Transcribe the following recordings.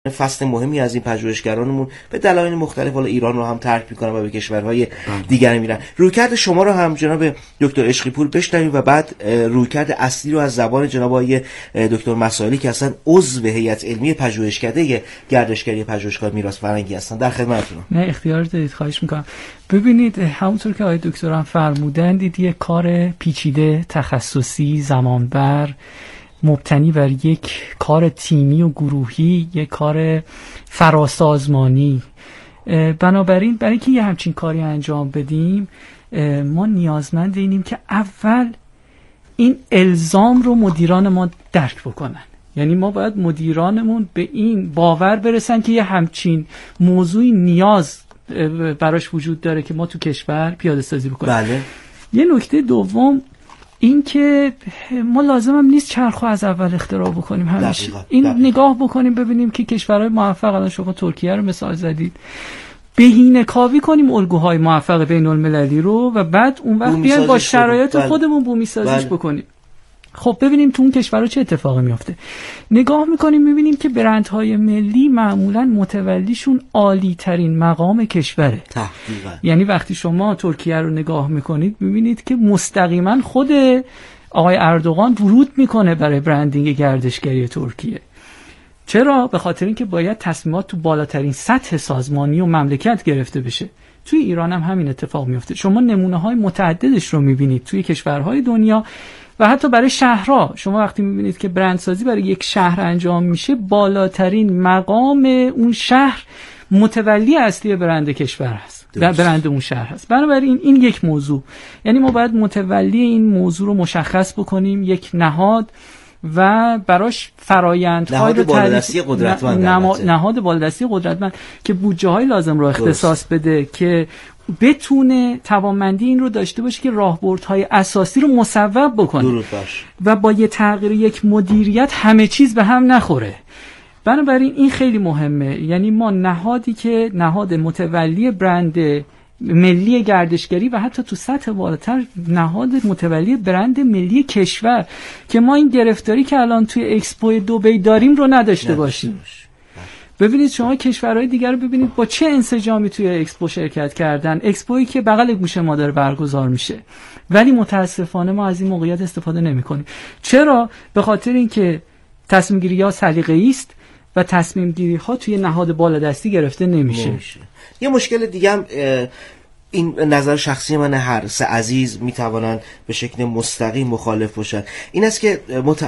فصل مهمی از این پژوهشگرانمون به دلایل مختلف حالا ایران رو هم ترک میکنن و به کشورهای دیگر میرن. رویکرد شما رو هم جناب دکتر عشقی پور بشنویم و بعد رویکرد اصلی رو از زبان جناب آقای دکتر مسائلی که اصلا عضو هیئت علمی پژوهشکده گردشگری پژوهشگاه میراث فرهنگی هستن در خدمتتونم. نه اختیار دارید، خواهش میکنم. ببینید همونطور که آقای دکتر هم فرمودن، دید یه کار پیچیده، تخصصی، زمانبر، مبتنی بر یک کار تیمی و گروهی، یک کار فراسازمانی. بنابراین برای اینکه یه همچین کاری انجام بدیم ما نیازمند اینیم که اول این الزام رو مدیران ما درک بکنن. یعنی ما باید مدیرانمون به این باور برسن که یه همچین موضوعی نیاز براش وجود داره که ما تو کشور پیاده سازی بکنیم. بله. یه نکته دوم این که ما لازم هم نیست چرخو از اول اختراع بکنیم. همیشه این نگاه بکنیم ببینیم که کشورهای موفق، الان شما ترکیه رو مثال زدید، بهینه کاوی کنیم الگوهای موفق بین المللی رو و بعد اون وقت بیایم با شرایط خودمون بومی سازیش بکنیم. خب ببینیم تو اون کشورها چه اتفاقی میفته. نگاه میکنیم میبینیم که برندهای ملی معمولا متولیشون عالی ترین مقام کشوره. یعنی وقتی شما ترکیه رو نگاه میکنید میبینید که مستقیما خود آقای اردوغان ورود میکنه برای برندینگ گردشگری ترکیه. چرا؟ به خاطر اینکه باید تصمیمات تو بالاترین سطح سازمانی و مملکت گرفته بشه. توی ایران هم همین اتفاق میفته. شما نمونه‌های متعددش رو میبینید توی کشورهای دنیا و حتی برای شهرها. شما وقتی میبینید که برندسازی برای یک شهر انجام میشه، بالاترین مقام اون شهر متولی اصلی برند کشور هست و برند اون شهر هست. بنابراین این یک موضوع، یعنی ما باید متولی این موضوع رو مشخص بکنیم، یک نهاد و براش فرایندهای رو نهاد بالادستی قدرتمند که بودجه های لازم رو اختصاص بده که بتونه توانمندی این رو داشته باشه که راهبردهای اساسی رو مصوب بکنه و با یه تغییر یک مدیریت همه چیز به هم نخوره. بنابراین این خیلی مهمه. یعنی ما نهادی که نهاد متولی برند ملی گردشگری و حتی تو سطح بالاتر نهاد متولی برند ملی کشور، که ما این گرفتاری که الان توی اکسپو دبی داریم رو نداشته باشیم. ببینید شما کشورهای دیگر رو ببینید با چه انسجامی توی اکسپو شرکت کردن. اکسپویی که بغل گوش ما داره برگزار میشه، ولی متاسفانه ما از این موقعیت استفاده نمی‌کنیم. چرا؟ به خاطر اینکه تصمیم گیری‌ها سلیقه‌ای است و تصمیم گیری‌ها توی نهاد بالادستی گرفته نمیشه. یه مشکل دیگه هم این نظر شخصی من، هر سه عزیز میتوانن به شکل مستقیم مخالف باشن، این است که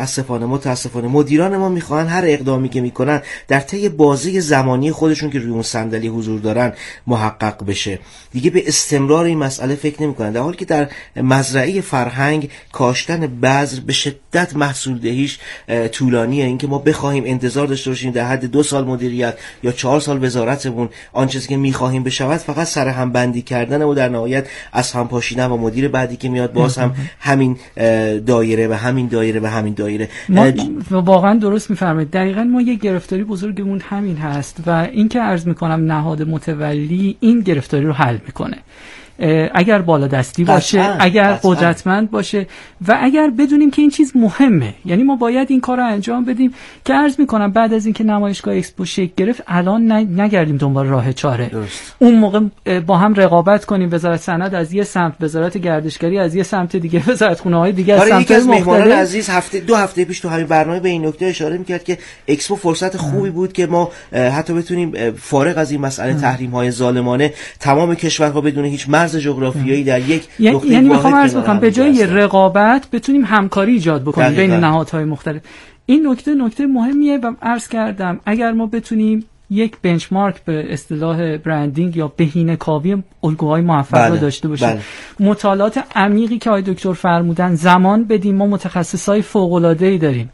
متاسفانه مدیران ما میخوان هر اقدامی که میکنن در طی بازه زمانی خودشون که روی اون صندلی حضور دارن محقق بشه. دیگه به استمرار این مسئله فکر نمیکنن، در حالی که در مزرعه فرهنگ کاشتن بذر به شدت محصول دهیش طولانیه. اینکه ما بخوایم انتظار داشته باشیم در حد 2 سال مدیریت یا 4 سال وزارتمون آن چیزی که میخواهیم بشود فقط سر هم بندی کردن و در نهایت از هم پاشیدن و مدیر بعدی که میاد باز هم همین دایره و همین دایره و همین دایره. واقعا درست میفرمایید. دقیقاً ما یک گرفتاری بزرگمون همین هست و این که عرض میکنم نهاد متولی این گرفتاری رو حل میکنه. اگر بالادستی باشه، اگر قدرتمند باشه و اگر بدونیم که این چیز مهمه. یعنی ما باید این کار رو انجام بدیم که عرض میکنم بعد از اینکه نمایشگاه اکسپو شکل گرفت الان نگردیم دنبال راه چاره. اون موقع با هم رقابت کنیم، وزارت صنعت از یه سمت، وزارت گردشگری از یه سمت دیگه، وزارت خونه‌های دیگه از سمت مختلف. مهمانان عزیز دو هفته پیش تو همین برنامه به این نکته اشاره میکرد که اکسپو فرصت خوبی بود که ما حتی بتونیم فارغ از این مسئله تحریم‌های ظالمانه تمام کشورها بدون هیچ مرز جغرافیایی در یک نقطه یعنی میخوام عرض بکنم به جای رقابت بتونیم همکاری ایجاد بکنیم بین نهادهای مختلف. این نکته مهمیه و عرض کردم اگر ما بتونیم یک بنچمارک به اصطلاح برندینگ یا بهینه کاوی الگوهای موفق رو داشته باشیم، مطالعات عمیقی که آقای دکتر فرمودن زمان بدیم، ما متخصصای فوق‌العاده‌ای داریم،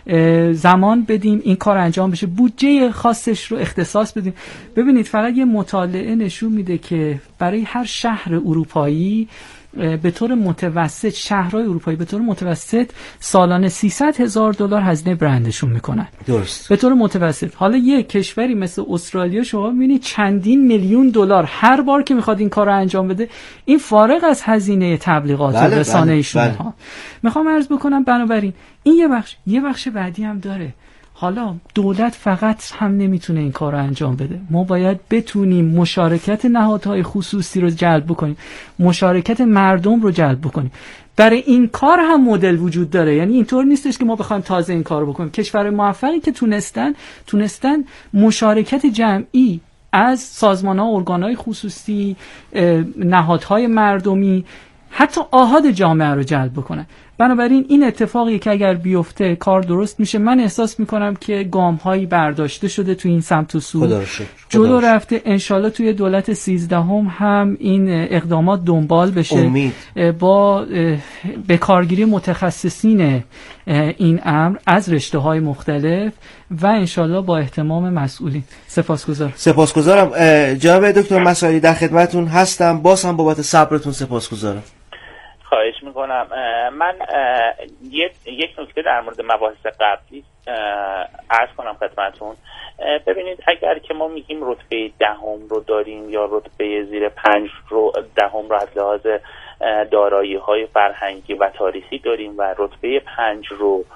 زمان بدیم این کار انجام بشه، بودجه خاصش رو اختصاص بدیم. ببینید فقط یه مطالعه نشون میده که برای هر شهر اروپایی به طور متوسط، شهرهای اروپایی به طور متوسط سالانه $300,000 هزینه برندشون میکنن. درست. به طور متوسط. حالا یک کشوری مثل استرالیا شما میبینید چندین میلیون دلار هر بار که میخواد این کار رو انجام بده، این فارغ از هزینه تبلیغات و رسانه‌ایشون ها. میخوام عرض بکنم بنابراین این یه بخش بعدی هم داره. حالا دولت فقط هم نمیتونه این کار رو انجام بده، ما باید بتونیم مشارکت نهادهای خصوصی رو جلب بکنیم، مشارکت مردم رو جلب بکنیم. برای این کار هم مدل وجود داره، یعنی اینطور نیستش که ما بخوایم تازه این کار رو بکنیم. کشور موفقی که تونستن مشارکت جمعی از سازمان‌ها، ارگان‌های خصوصی، نهادهای مردمی، حتی آحاد جامعه رو جلب بکنن. بنابراین این اتفاقی که اگر بیفته کار درست میشه. من احساس میکنم که گام‌هایی برداشته شده تو این سمت و سو، جلو رفته. انشالله توی دولت 13 هم این اقدامات دنبال بشه با به کارگیری متخصصین این امر از رشته‌های مختلف و انشالله با اهتمام مسئولین. سپاسگزارم جناب دکتر مسائلی، در خدمتتون هستم. باز هم بابت صبرتون سپاسگزارم. خواهش میکنم. من یک نکته در مورد مباحث قبلی عرض کنم خدمتون. ببینید اگر که ما میگیم رتبه 10 رو داریم یا رتبه زیر 5 رو 10 رو از لحاظ دارایی های فرهنگی و تاریخی داریم و رتبه 5 رو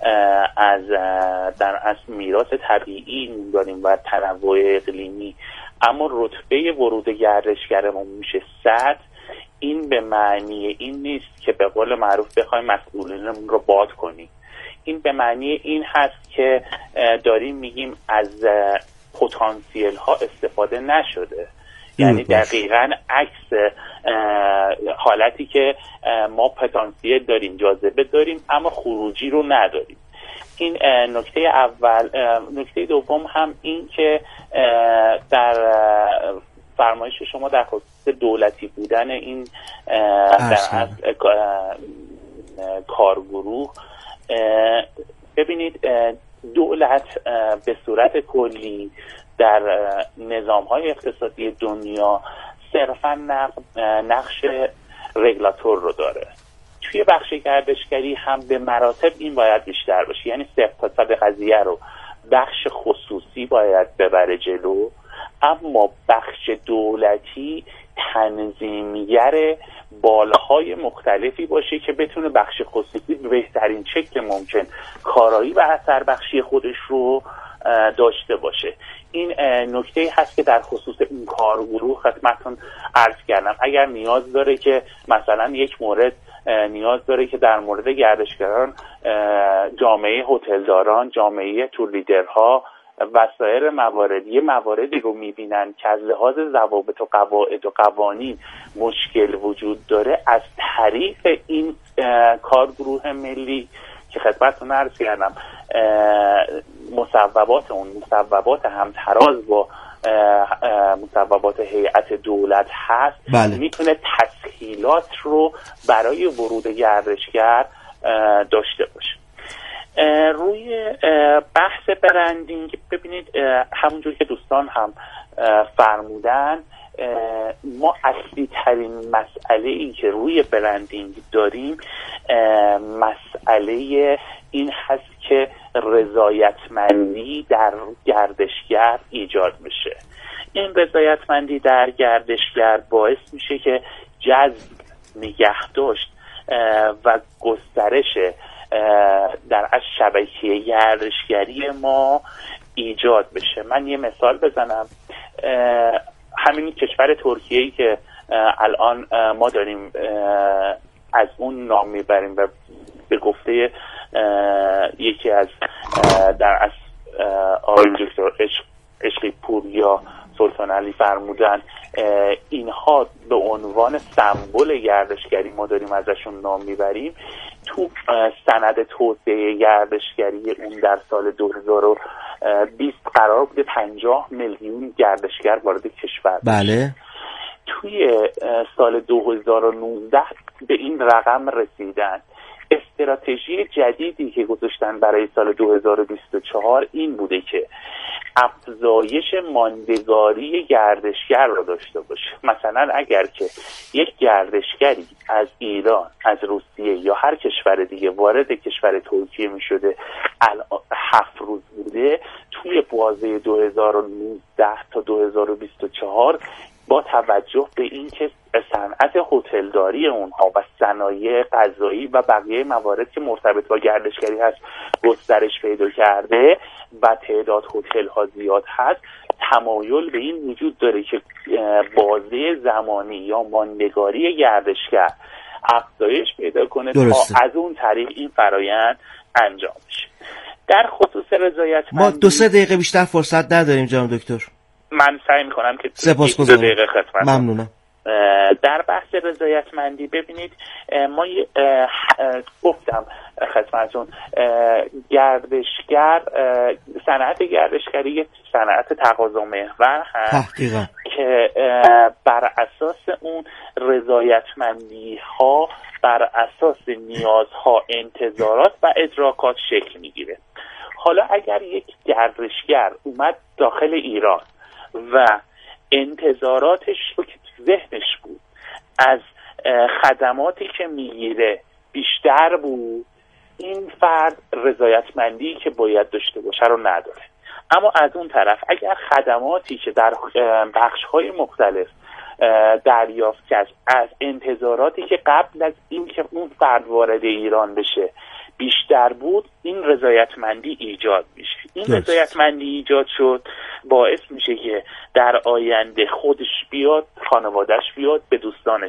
از میراث طبیعی داریم و تنوع اقلیمی، اما رتبه ورود گردشگرمون میشه 100، این به معنی این نیست که به قول معروف بخوایم مسئولینمون رو باد کنیم. این به معنی این هست که داریم میگیم از پتانسیل ها استفاده نشده. یعنی دقیقاً عکس حالتی که ما پتانسیل داریم، جاذبه داریم، اما خروجی رو نداریم. این نکته اول. نکته دوم هم این که در فرمایش شما در خصوص دولتی بودن این در اصل کارگروه، ببینید دولت به صورت کلی در نظام‌های اقتصادی دنیا صرفاً نقش رگولاتور رو داره. توی بخش گردشگری هم به مراتب این باید بیشتر باشه، یعنی 100% قضیه رو بخش خصوصی باید ببره جلو، اما بخش دولتی تنظیمگر بالهای مختلفی باشه که بتونه بخش خصوصی به بهترین شکل ممکن کارایی و اثر بخشی خودش رو داشته باشه. این نکته هست که در خصوص این کارگروه خدمتتون عرض کردم. اگر نیاز داره که مثلا یک مورد نیاز داره که در مورد گردشگران، جامعه هتلداران، جامعه تور لیدرها و سایر مواردی رو میبینن که از لحاظ ضوابط و قواعد و قوانین مشکل وجود داره، از طریق این کارگروه ملی که خدمتتون عرض کردم مصوبات همتراز با مصوبات هیئت دولت هست، میتونه تسهیلات رو برای ورود گردشگر داشته باشه. روی بحث برندینگ ببینید همونجور که دوستان هم فرمودن، ما اصلی ترین مسئله ای که روی برندینگ داریم مسئله این هست که رضایتمندی در گردشگر ایجاد بشه. این رضایتمندی در گردشگر باعث میشه که جذب، نگهداشت و گسترش در از شبکه گردشگری ما ایجاد بشه. من یه مثال بزنم. همین کشور ترکیه‌ای که الان ما داریم از اون نام میبریم و به گفته یکی از در از آقای دکتر عشقی پور یا سلطان علی فرمودن، اینها به عنوان سمبل گردشگری ما داریم ازشون نام میبریم. تو سند توسعه گردشگری اون در سال 2020 قرار بوده 50 میلیون گردشگر وارد کشور بشه. بله. توی سال 2019 به این رقم رسیدن. استراتژی جدیدی که گذاشتن برای سال 2024 این بوده که افزایش ماندگاری گردشگر رو داشته باشه. مثلا اگر که یک گردشگری از ایران، از روسیه یا هر کشور دیگه وارد کشور ترکیه می شده 7 روز بوده، توی بازه 2019 تا 2024 با توجه به اینکه صنعت هتلداری اونها و صنایع غذایی و بقیه موارد که مرتبط با گردشگری هست گسترش پیدا کرده و تعداد هتل ها زیاد هست، تمایل به این وجود داره که بازه زمانی یا ماندگاری گردشگر افزایش پیدا کنه تا از اون طریق این فرایند انجام بشه. در خصوص رضایتمندی ما 2-3 دقیقه بیشتر فرصت نداریم جناب دکتر. من سعی میکنم که 2 دقیقه خدمت. ممنونم. در بحث رضایتمندی ببینید، ما گفتم خدمتتون گردشگر، صنعت گردشگری صنعت تقاضا محور هست که بر اساس اون رضایتمندی ها بر اساس نیازها، انتظارات و ادراکات شکل میگیره. حالا اگر یک گردشگر اومد داخل ایران و انتظاراتش رو که ذهنش بود از خدماتی که میگیره بیشتر بود، این فرد رضایتمندی که باید داشته باشه رو نداره. اما از اون طرف اگر خدماتی که در بخش‌های مختلف دریافت کرد از انتظاراتی که قبل از این که اون فرد وارد ایران بشه بیشتر بود، این رضایتمندی ایجاد میشه. این رضایتمندی ایجاد شد باعث میشه که در آینده خودش بیاد، خانوادهش بیاد، به دوستانش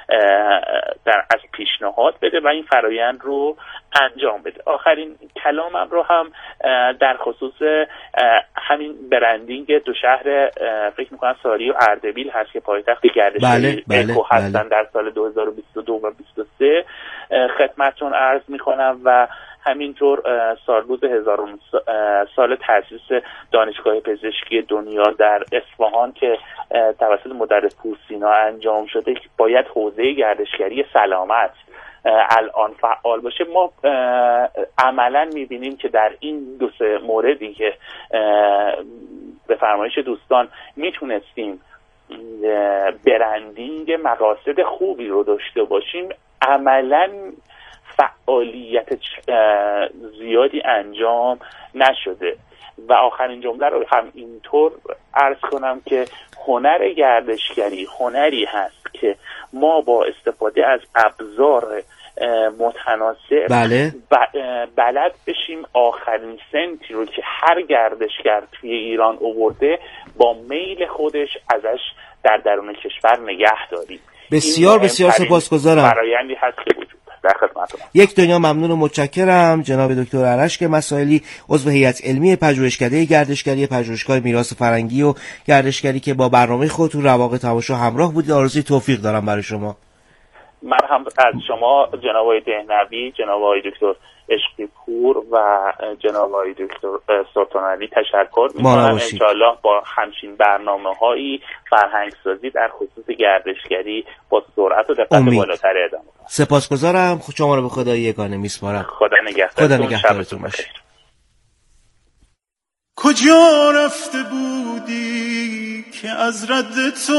از پیشنهاد بده و این فرایند رو انجام بده. آخرین کلامم رو هم در خصوص همین برندینگ دو شهر فکر میکنم ساری و اردبیل هست که پایتخت گردشگری اکو هستن در سال 2022 و 2023 خدمتتون عرض میکنم و همینطور سالروز 1000 سال تأسیس دانشگاه پزشکی دنیا در اصفهان که توسط مدرس پورسینا انجام شده که باید حوزه گردشگری سلامت الان فعال باشه. ما عملا میبینیم که در این 2-3 موردی که به فرمایش دوستان میتونستیم برندینگ مقاصد خوبی رو داشته باشیم، عملا فعالیت زیادی انجام نشده. و آخرین جمله رو هم اینطور عرض کنم که هنر گردشگری هنری هست که ما با استفاده از ابزار متناسب بلد بشیم آخرین سنتی رو که هر گردشگر توی ایران آورده با میل خودش ازش در درون کشور نگه داریم. بسیار بسیار سپاسگزارم. فرآیندی هست که وجود در خدمتتون. یک دنیا ممنون و متشکرم جناب دکتر ارشک مسائلی، عضو هیئت علمی پژوهشکده گردشگری پژوهشگاه میراث فرهنگی و گردشگری که با برنامه خودتون رواق تماشا همراه بودید. آرزوی توفیق دارم برای شما. من هم از شما جناب آقای دهنوی، جناب آقای دکتر عشقی پور و جناب آقای دکتر سلطان علی تشکر می‌کنم. انشاءالله با همچین برنامه‌هایی فرهنگسازی در خصوص گردشگری با سرعت و دقت بالاتر ادامه. سپاسگزارم. شما رو به خدای یگانه میسپارم. خدا نگهدارتون بخیر. کجا رفته بودی که از رد تو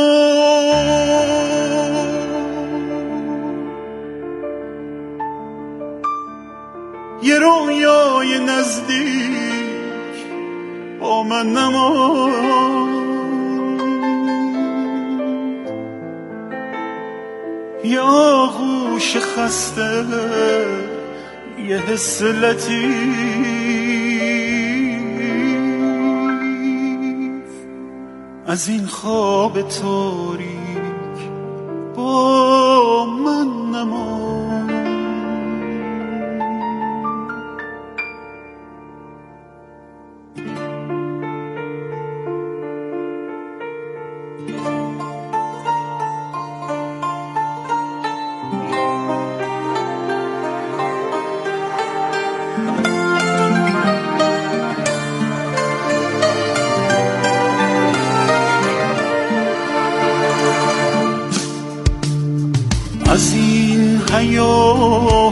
یه رویای نزدیک با من نماند، یه آغوش خسته، یه حس لطیف از این خواب تاریک با من نماند. از این حیاهو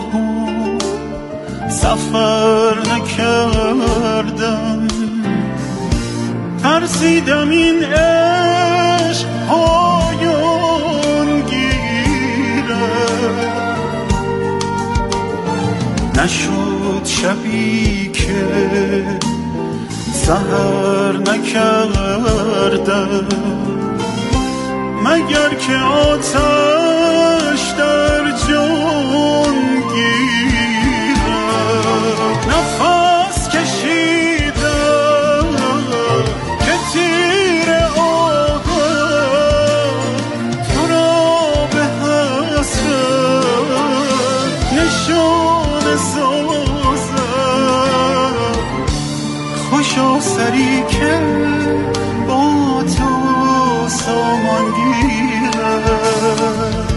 سفر نکردم، ترسیدم این عشق پایان گیره، نشد شبی که سحر نکردم، مگر که آتش در جان گیرد. نفس کشیدم که تیر آهم تو را به حسرت نشان سازد. خوشا سری که با تو سامان گیرد.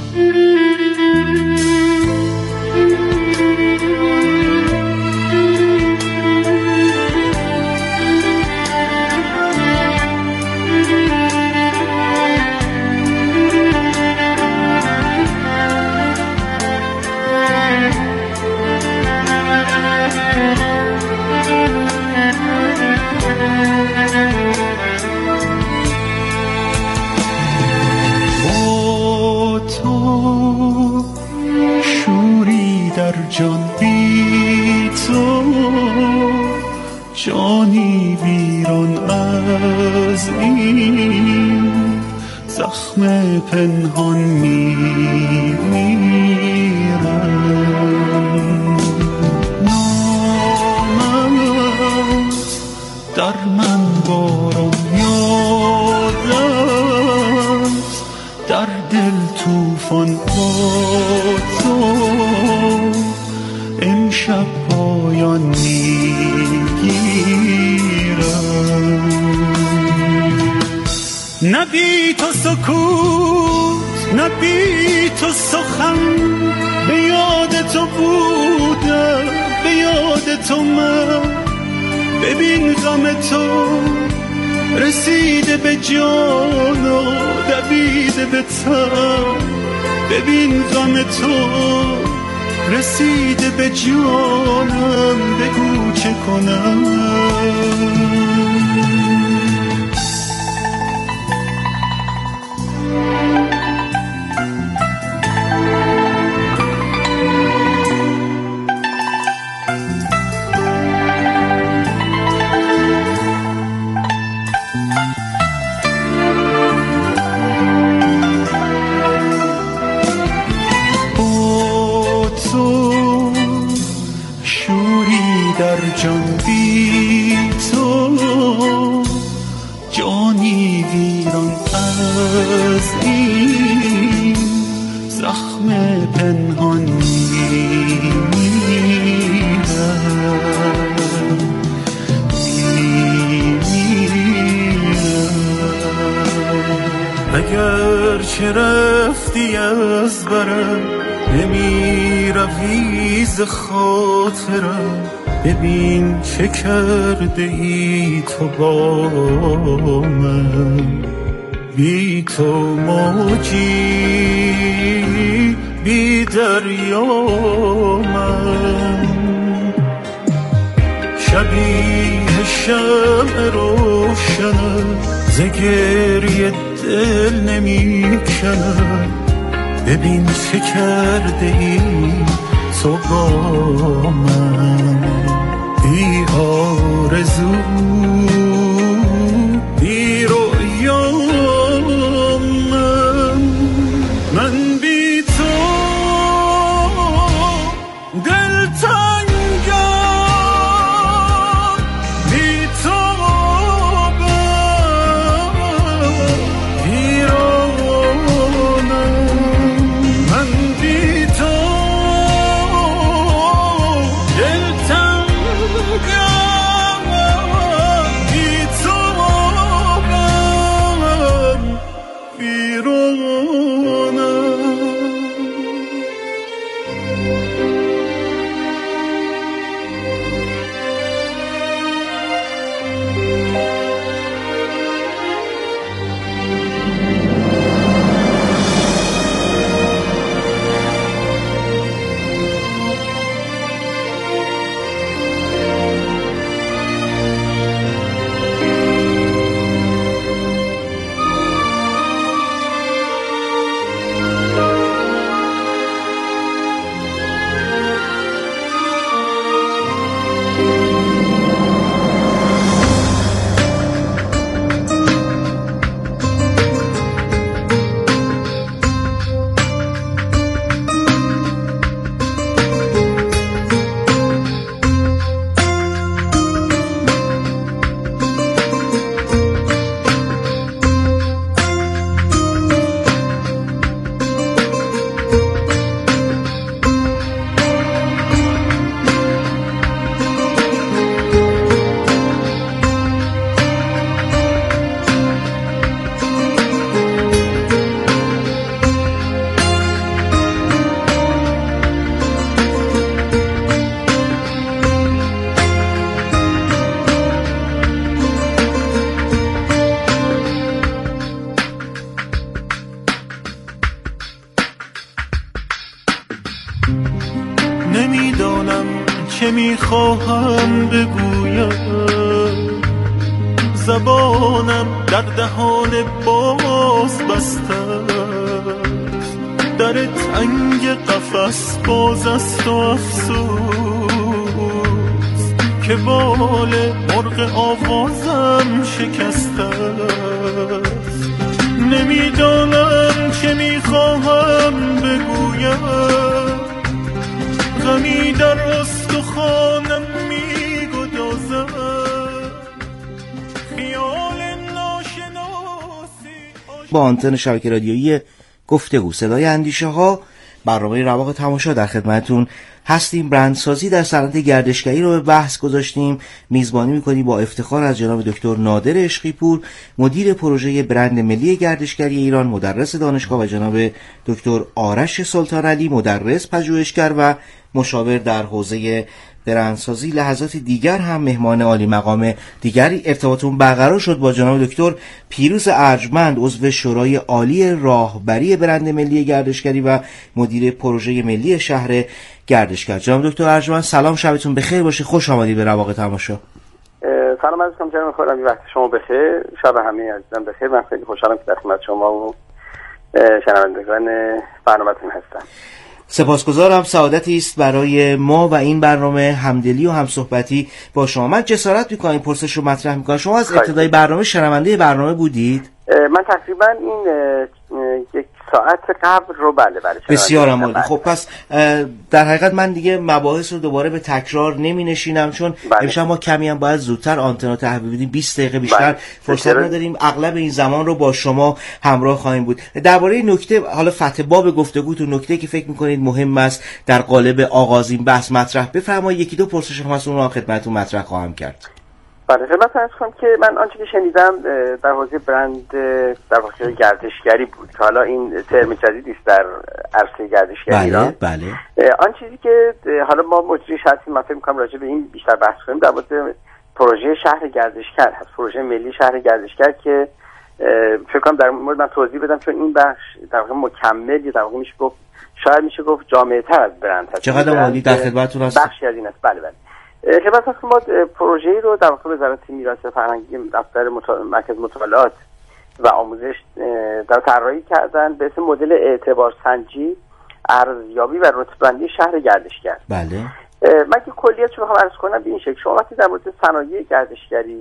جان بی تو جانی ویران از این زخم پنهان میمیرم. نامت در من باران یادت در دل توفان با تو امشب پایان میگیرم. نه بی تو سکوت نه بی تو سخن به یاد تو بودم به یاد تو من. ببین غم تو رسیده به جان و دویده به تن. ببین غم تو رسیده به جانم بگو چه کنم. در جان بی تو جانی ویران از این زخم پنهان میمیرم. اگر چه رفتی از برم نمی روی ز خاطرم. ببین چه کرده ای تو با من. بی تو موجی بی دریا من. شبیه شمع روشنم ز گریه دل نمی کنم. ببین چه کرده ای تو با من. بی آرزو بی رویا من بی تو دلتنگم. بی تو ویرانم. من بی تو دلتنگم. بی میخواهم بگویم، زبانم در دهان باز بسته است، در تنگ قفس باز است و افسوس که بال مرغ آوازم شکسته است. نمیدانم چه میخواهم بگویم، غمی در استخوانم میگدازد، خیال ناشناسی. با آنتن شبکه رادیویی گفتگو صدای اندیشه ها، برنامه رواق تماشا در خدمتون هستیم. برندسازی در صنعت گردشگری رو به بحث گذاشتیم. میزبانی میکنیم با افتخار از جناب دکتر نادر عشقی پور، مدیر پروژه برند ملی گردشگری ایران، مدرس دانشگاه، و جناب دکتر آرش سلطان علی، مدرس پژوهشگر و مشاور در حوزه برندسازی. لحظات دیگر هم مهمان عالی مقام دیگری ارتباطمون برقرار شد با جناب دکتر پیروز ارجمند، عضو شورای عالی راهبری برند ملی گردشگری و مدیر پروژه ملی شهر گردشگر. جناب دکتر ارجمند سلام، شبتون بخیر باشه، خوش آمدید به رواق تماشا. سلام عزیزم، جناب خورمی، وقت شما بخیر، شب همه عزیزان بخیر. من خیلی خوشحالم که در خدمت شما و شنوندگان برنامه‌تون هستم. سپاسگزارم، سعادتی است برای ما و این برنامه همدلی و همصحبتی با شما. من جسارت میکنم پرسش رو مطرح میکنم، شما از ابتدای برنامه شنونده برنامه بودید؟ من تقریبا این یک ساعت قبل رو بله بسیار عالی. خب پس در حقیقت من دیگه مباحث رو دوباره به تکرار نمی نشینم، چون امشب ما کمی هم باید زودتر آنتنا تحویل بدیم، 20 دقیقه بیشتر فرصت نداریم. اغلب این زمان رو با شما همراه خواهیم بود. درباره نکته، حالا فتح باب گفتگوتون، نکته که فکر میکنید مهم است در قالب آغاز این بحث مطرح بفرمایید. یکی دو پرسش هم هست، اون رو خدمتتون مطرح خواهم کرد. بله، خدمت عرض کنم که من آنچه که شنیدم در حوزه برند در واقع گردشگری بود که حالا این ترم جدیدی است در عرصه گردشگری ایران. بله. آن چیزی که حالا ما مجریش هستیم، من فکر می‌کنم راجع به این بیشتر بحث کنیم، در مورد پروژه شهر گردشگر هست، پروژه ملی شهر گردشگر که فکر کنم در مورد من توضیح بدم، چون این بخش در واقع مکمل، در واقع میشه گفت جامع‌تر از برند هست. چقدر عالی، در خدمتتون هستم. بخشی از این است. بله. خدمت هست که ما پروژه‌ای رو در واقع وزارت میراث فرهنگی، دفتر مرکز مطالعات و آموزش در طراحی کردن به اسم مدل اعتبار سنجی، ارزیابی و رتبه‌بندی شهر گردشگر. بله. من که کلیتش رو بخوام عرض کنم به این شکل، شما وقتی در مورد صنایع گردشگری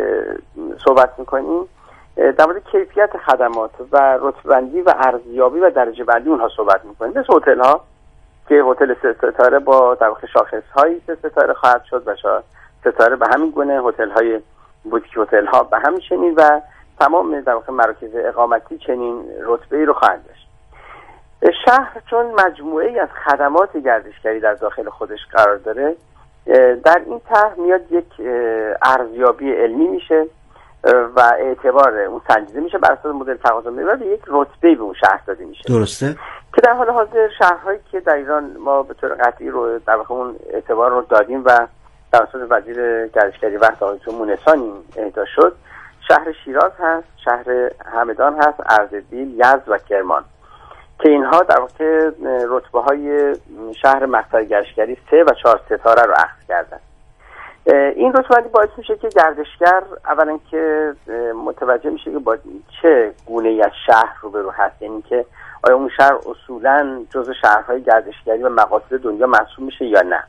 صحبت می‌کنیم، در مورد کیفیت خدمات و رتبه‌بندی و ارزیابی و درجه بندی اونها صحبت می‌کنیم. مثل هتل‌ها که هتل 3 ستاره با در واقع شاخص‌های 3 ستاره خواهد شد و 4 ستاره به همین گونه، هتل‌های بوتیک هتل‌ها به همین چنین و تمام در واقع مراکز اقامتی چنین رتبه‌ای رو خواهند داشت. شهر چون مجموعه‌ای از خدمات گردشگری در داخل خودش قرار داره، در این طرح میاد یک ارزیابی علمی میشه و اعتبار اون سنجیده میشه بر اساس مدل تقاضا میره و یک رتبه‌ای به اون شهر داده میشه. درسته؟ که در حال حاضر شهرهایی که در ایران ما به طور قطعی رو در واقع اون اعتبار رو دادیم و توسط وزیر گردشگری وقت آقای مونسانی اهدا شد، شهر شیراز هست، شهر همدان هست، اردبیل، یزد و کرمان که اینها در واقع رتبه‌های شهر مقصد گردشگری 3 و 4 ستاره رو اخذ کردن. این رتبه‌بندی باعث میشه که گردشگر اولا که متوجه میشه که با چه گونه‌ای از شهر روبرو هست، یعنی که آیا اون شهر اصولاً جزو شهرهای گردشگری و مقاصد دنیا محسوب میشه یا نه،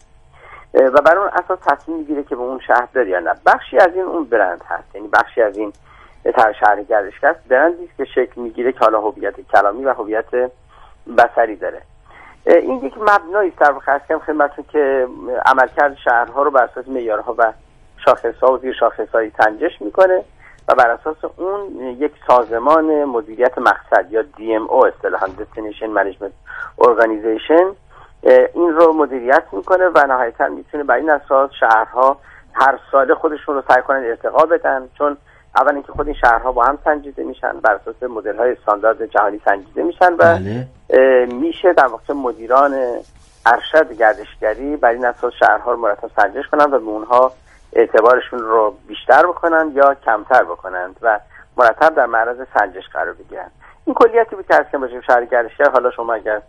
و بر اون اساس تصمیم میگیره که به اون شهر بره یا نه. بخشی از این اون برند هست، یعنی بخشی از این طرح شهر گردشگر برندی است که شکل میگیره که حالا هویت کلامی و هویت بصری داره. این یک مبنایی است در واقع هستم خدمتتون که عملکرد شهرها رو بر اساس معیارها و شاخص‌ها و زیر شاخص‌های سنجش میکنه و بر اساس اون یک سازمان مدیریت مقصد یا DMO اصطلاحاً Destination Management Organization این رو مدیریت میکنه و نهایتاً میتونه بر این اساس شهرها هر ساله خودشون رو سعی کنن ارتقا بدن، چون اول اینکه خود این شهرها با هم سنجیده میشن، بر اساس مدل‌های استاندارد جهانی سنجیده میشن و میشه در واقع مدیران ارشد گردشگری بر این اساس شهرها رو مرتب سنجش کنن و به اونها اعتبارشون رو بیشتر بکنن یا کمتر بکنن و مرتب در معرض سنجش قرار بگیرن. این کلیتی بود که از که باشه شهر گردشگر. حالا شما اگر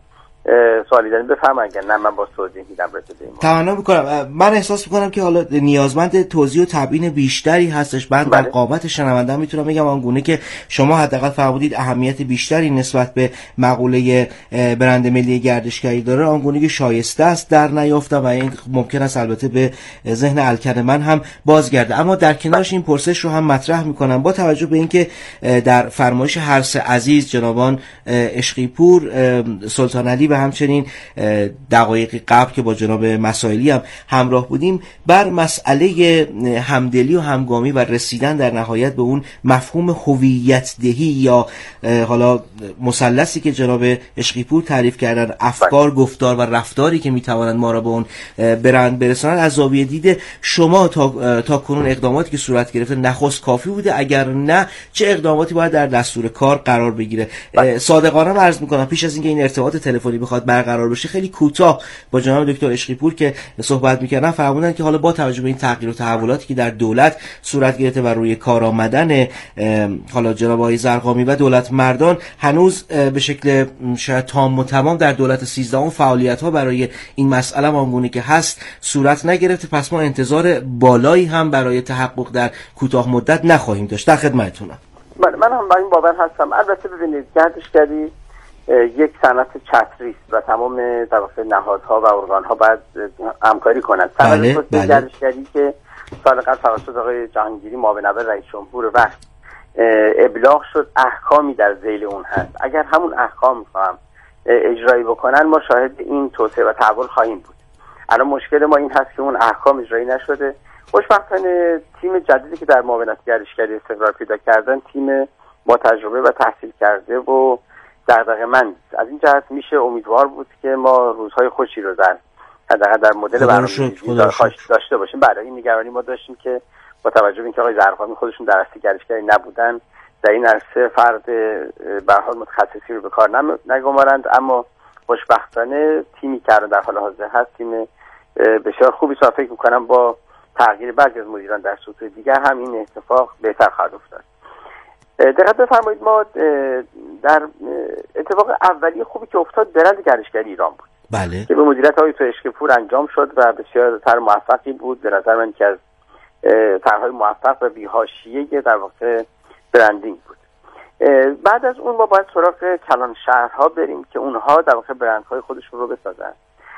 سوالی دارین بفرمایید، نه من با توضیح میدم رسیده این تمنا میکنم. من احساس میکنم که حالا نیازمند توضیح و تبیین بیشتری هستش. من در قامت شنونده میتونم بگم آنگونه که شما حداقل فرمودید اهمیت بیشتری نسبت به مقوله برند ملی گردشگری داره، آنگونه که شایسته است در نیافتم و این ممکن است البته به ذهن الکن من هم بازگرده. اما در کنارش این پرسش رو هم مطرح میکنم با توجه به اینکه در فرمایش هر سه عزیز جنابان عشقی پور، سلطان علی و همچنین دقایقی قبل که با جناب مسائلی هم همراه بودیم بر مسئله همدلی و همگامی و رسیدن در نهایت به اون مفهوم هویت دهی یا حالا مثلثی که جناب عشقی پور تعریف کردن، افکار، گفتار و رفتاری که میتوانند ما را به اون برند برسانند، از زاویه دید شما تا کنون اقداماتی که صورت گرفته نخست کافی بوده؟ اگر نه چه اقداماتی باید در دستور کار قرار بگیره؟ صادقانه عرض میکنم پیش از اینکه این ارتباط تلفنی بخواد برقرار بشه خیلی کوتاه با جناب دکتر عشقی پور که صحبت میکردن فرمودن که حالا با توجه به این تغییر و تحولاتی که در دولت صورت گرفته و روی کار آمدن حالا جناب آقای زرقامی و دولت مردان هنوز به شکل شاید تام و تمام در دولت 13 فعالیت ها برای این مسئله آنگونه که هست صورت نگرفته. پس ما انتظار بالایی هم برای تحقق در کوتاه مدت نخواهیم داشت. در خدمتتونم. من هم با این باور هستم. البته ببینید گردشگری یک صنعت چتری است و تمام در واقع نهادها و ارگان‌ها باید همکاری کنند. صنعت گردشگری که سال قبل توسط آقای جهانگیری معاون اول رئیس جمهور وقت ابلاغ شد احکامی در ذیل اون هست. اگر همون احکام می‌خوام اجرایی بکنن ما شاهد این توسعه و تحول خواهیم بود. الان مشکل ما این هست که اون احکام اجرایی نشده. خوشبختانه تیم جدیدی که در معاونت گردشگری استقرار پیدا کردن تیم با تجربه و تحصیل کرده و دغدغه‌مند. از این جهت میشه امیدوار بود که ما روزهای خوشی رو در مدل برنامه‌ریزی داشته باشیم. برای این نگرانی ما داشتیم که با توجه به اینکه آقای زرقامی خودشون در عرصه گردشگری نبودن در این عرصه فرد به هر حال متخصصی رو به کار نگمارند، اما خوشبختانه تیمی که در حال حاضر هست تیم بسیار خوبی است. فکر می‌کنم با تغییر بعضی از مدیران در سطوح دیگر هم این اتفاق بهتر خواهد افتاد. دقت بفرمایید ما در اتفاق اولیه خوبی که افتاد برند گردشگری ایران بود. بله. که به مدیریت آقای عشقی پور انجام شد و بسیار طرح موفقی بود. به نظر من که از طرح‌های موفق و بی‌حاشیه در واقع برندینگ بود. بعد از اون ما باید سراغ کلان شهرها بریم که اونها در واقع برندهای خودشون رو بسازن.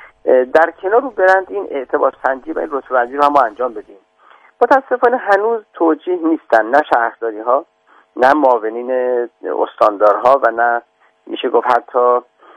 در کنار برند این اعتبار سنجی و این رتبه بندی رو هم ما انجام بدیم. متاسفانه هنوز توجیه نیستن، نه شهرداری‌ها، نه معاونین استاندارها و نه میشه گفت حتی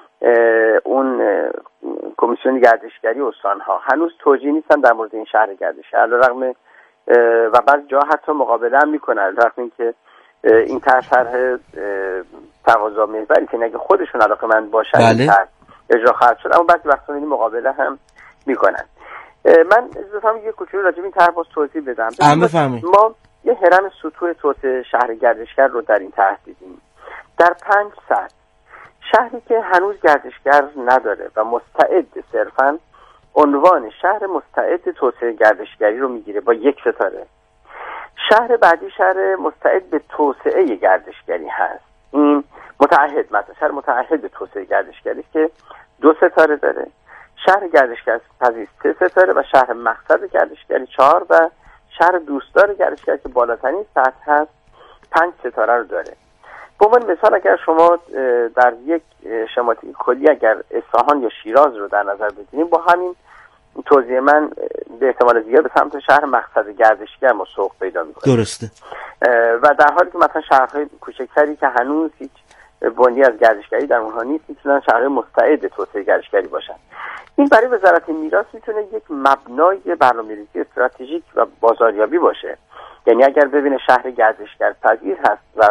اون کمیسیون گردشگری استانها هنوز توجیه نیستن در مورد این شهر گردشگری. علیرغم و بعضی جا حتی مقابله هم میکنن، علیرغم اینکه این طرح تقاضا محوری که نگه خودشون علاقه‌مند باشن بله. اجرا خواهد شد، اما بعضی وقتا این مقابله هم میکنن. من بفهمم یه کوچولو راجع به این طرح باز توضیح بدم. ما یه هرم سطوح توسعه شهر گردشگر رو در این طرح دیدیم. در 5 سطح شهری که هنوز گردشگر نداره و مستعد صرفاً عنوان شهر مستعد توسعه گردشگری رو میگیره با 1 ستاره. شهر بعدی شهر مستعد به توسعه گردشگری هست. این متعهد، مثلا شهر متعهد به توسعه گردشگری که 2 ستاره داره. شهر گردشگری پذیر 3 ستاره و شهر مقصد گردشگری 4 و شهر دوستدار گردشگری که بالاترین سطح هست 5 ستاره رو داره. به عنوان مثال اگر شما در یک شماتیک کلی اگر اصفهان یا شیراز رو در نظر بگیریم با همین توضیح من به احتمال زیاد به سمت شهر مقصد گردشگر ما سوق پیدا می‌کنیم. درسته. و در حالی که مثلا شهرهای کوچکتری که هنوز هیچ بنیادی از گردشگری در اونها نیست میتونن شهرهای مستعد توسعه گردشگری باشن. این برای وزارت میراث میتونه یک مبنای برنامه‌ریزی استراتژیک و بازاریابی باشه. یعنی اگر ببینه شهر گردشگر پذیر هست و